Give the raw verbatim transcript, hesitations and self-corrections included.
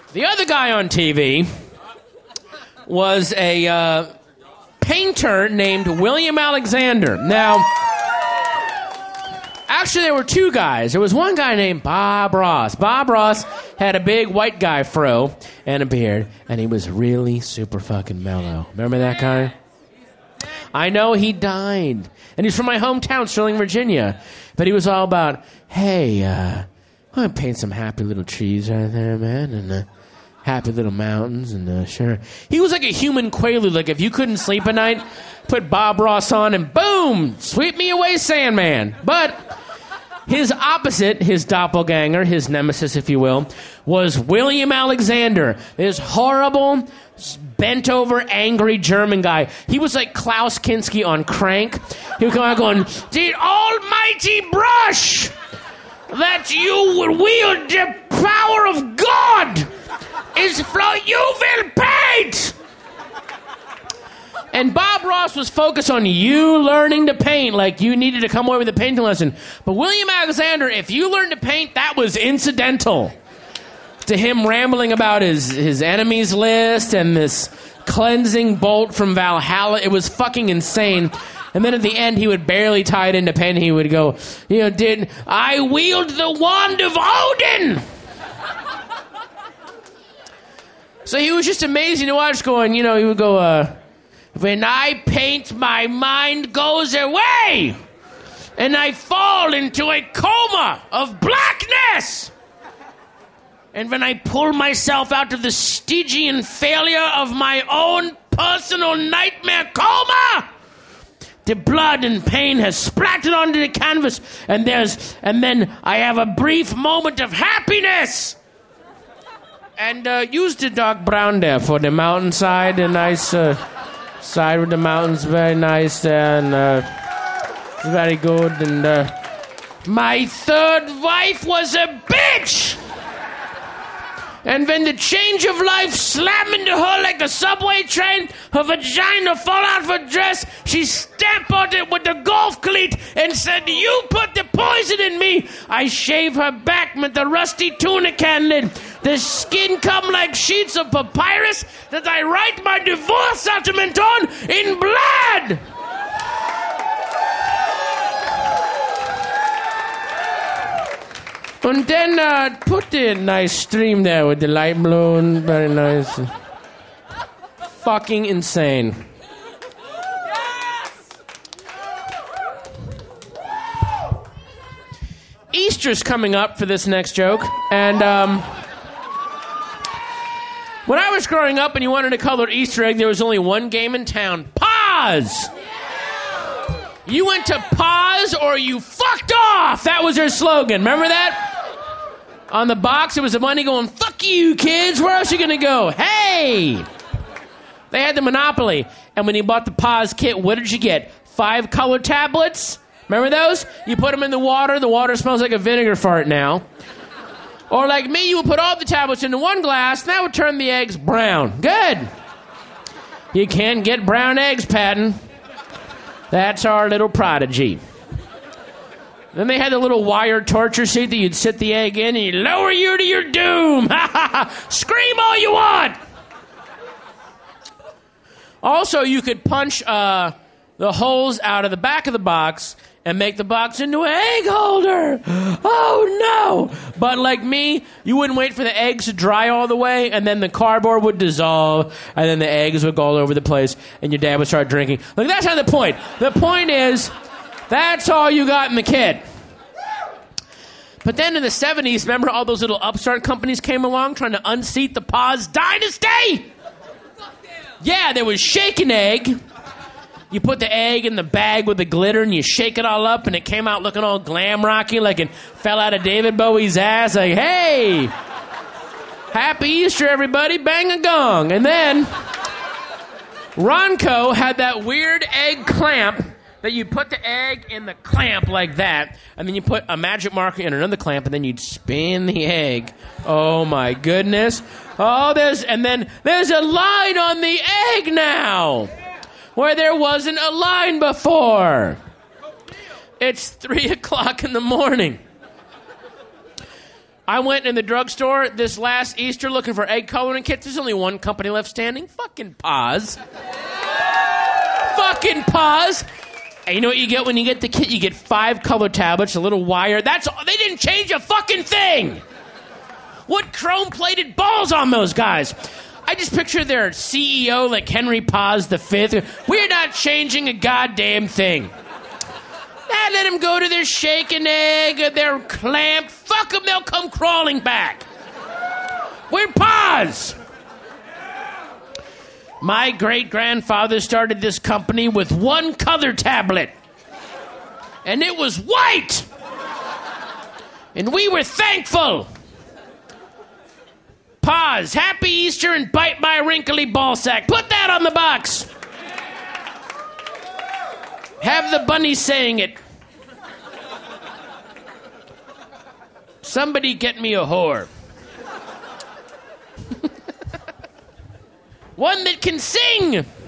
The other guy on T V was a uh, painter named William Alexander. Now, actually, there were two guys. There was one guy named Bob Ross. Bob Ross had a big white guy fro and a beard, and he was really super fucking mellow. Remember that guy? I know he died. And he's from my hometown, Sterling, Virginia. But he was all about, hey, uh, I want to paint some happy little trees right there, man, and uh, happy little mountains, and uh, sure. He was like a human Quaalude. Like, if you couldn't sleep at night, put Bob Ross on, and boom, sweep me away, Sandman. But his opposite, his doppelganger, his nemesis, if you will, was William Alexander. This horrible, bent-over, angry German guy. He was like Klaus Kinski on Crank. He would come out going, the almighty brush that you would wield the power of God is for you will paint. And Bob Ross was focused on you learning to paint, like you needed to come away with a painting lesson. But William Alexander, if you learned to paint, that was incidental to him rambling about his, his enemies list and this cleansing bolt from Valhalla. It was fucking insane. And then at the end, he would barely tie it into pen. He would go, you know, did I wield the wand of Odin? So he was just amazing to watch going, you know, he would go, uh, when I paint, my mind goes away, and I fall into a coma of blackness. And when I pull myself out of the Stygian failure of my own personal nightmare coma, the blood and pain has splattered onto the canvas, and there's, and then I have a brief moment of happiness. And uh, use the dark brown there for the mountainside, a nice uh, side with the mountains, very nice there, and uh, it's very good. And uh, my third wife was a bitch. And when the change of life slammed into her like a subway train, her vagina fall out of her dress, she stamped on it with the golf cleat and said, you put the poison in me. I shave her back with the rusty tuna can lid. The skin come like sheets of papyrus that I write my divorce settlement on in blood. And then uh, put the nice stream there with the light balloon. Very nice. Fucking insane. Easter's coming up for this next joke. And um, when I was growing up and you wanted a colored Easter egg, there was only one game in town. Pause! You went to pause or you fucked off! That was their slogan. Remember that? On the box, it was the money going, fuck you, kids. Where else are you going to go? Hey! They had the Monopoly. And when you bought the pause kit, what did you get? Five colored tablets? Remember those? You put them in the water. The water smells like a vinegar fart now. Or like me, you would put all the tablets into one glass, and that would turn the eggs brown. Good. You can't get brown eggs, Patton. That's our little prodigy. Then they had the little wire torture seat that you'd sit the egg in and you'd lower you to your doom. Scream all you want. Also, you could punch uh, the holes out of the back of the box and make the box into an egg holder. Oh, no. But like me, you wouldn't wait for the eggs to dry all the way, and then the cardboard would dissolve, and then the eggs would go all over the place, and your dad would start drinking. Like, that's not the point. The point is, that's all you got in the kit. But then in the seventies, remember all those little upstart companies came along trying to unseat the Paz dynasty? Yeah, there was Shake an Egg. You put the egg in the bag with the glitter and you shake it all up and it came out looking all glam rocky like it fell out of David Bowie's ass. Like, hey, happy Easter, everybody. Bang a gong. And then Ronco had that weird egg clamp that you put the egg in the clamp like that, and then you put a magic marker in another clamp, and then you'd spin the egg. Oh, my goodness. Oh, there's, and then there's a line on the egg now, where there wasn't a line before. It's three o'clock in the morning. I went in the drugstore this last Easter looking for egg coloring kits. There's only one company left standing. Fucking pause. Fucking pause. And you know what you get when you get the kit? You get five color tablets, a little wire. That's all. They didn't change a fucking thing. What chrome-plated balls on those guys? I just picture their C E O like Henry Paz the Fifth. We're not changing a goddamn thing. Nah, let them go to their shake and egg or their clamp. Fuck them, they'll come crawling back. We're Paz. My great-grandfather started this company with one color tablet. And it was white. And we were thankful. Pause. Happy Easter and bite my wrinkly ballsack. Put that on the box. Have the bunny saying it. Somebody get me a whore. One that can sing.